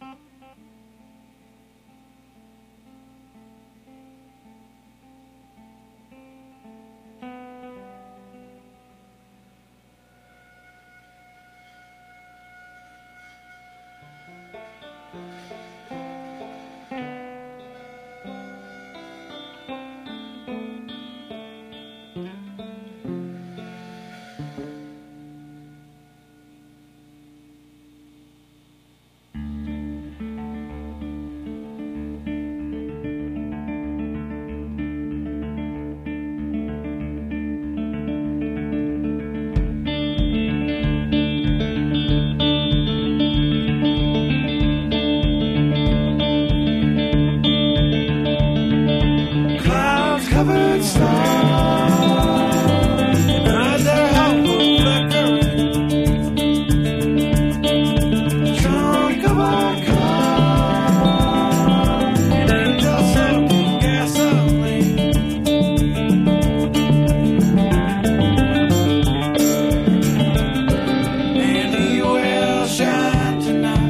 Covered stars, hide their hopeful flickering. Trunk of our car, angel soaking gasoline. And he will shine tonight.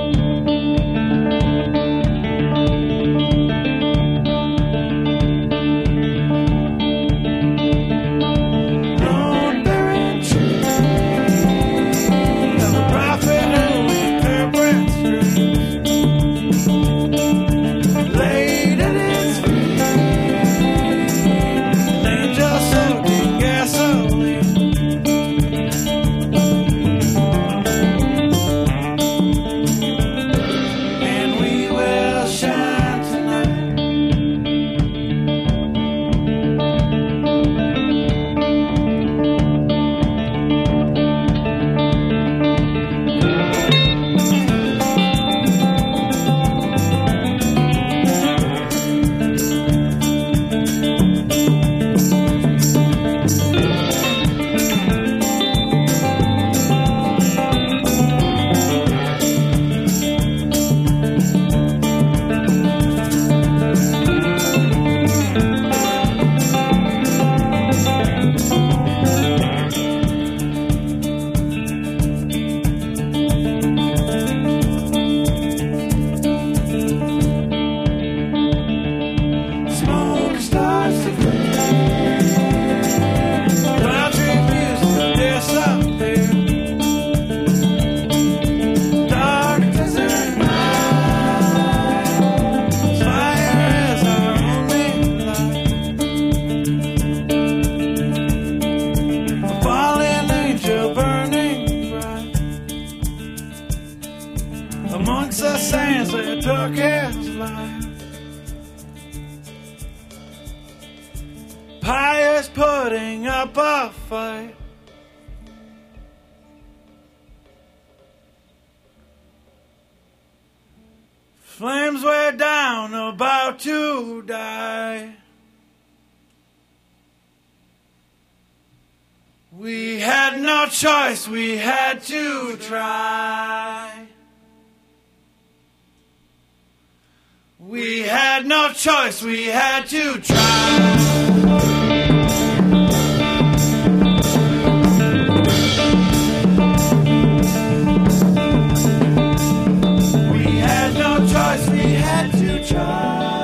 Amongst the sands that took his life, pious putting up a fight. Flames were down, about to die. We had no choice, we had to try. We had no choice, we had to try. We had no choice, we had to try.